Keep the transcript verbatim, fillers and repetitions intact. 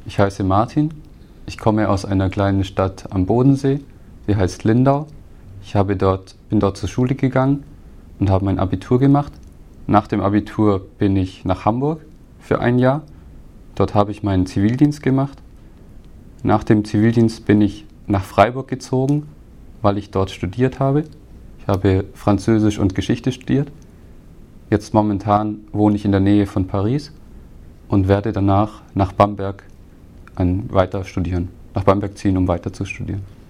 Ich heiße Martin. Ich komme aus einer kleinen Stadt am Bodensee. Sie heißt Lindau. Ich habe dort, bin dort zur Schule gegangen und habe mein Abitur gemacht. Nach dem Abitur bin ich nach Hamburg für ein Jahr. Dort habe ich meinen Zivildienst gemacht. Nach dem Zivildienst bin ich nach Freiburg gezogen, weil ich dort studiert habe. Ich habe Französisch und Geschichte studiert. Jetzt momentan wohne ich in der Nähe von Paris und werde danach nach Bamberg ein, weiter studieren, nach Bamberg ziehen, um weiter zu studieren.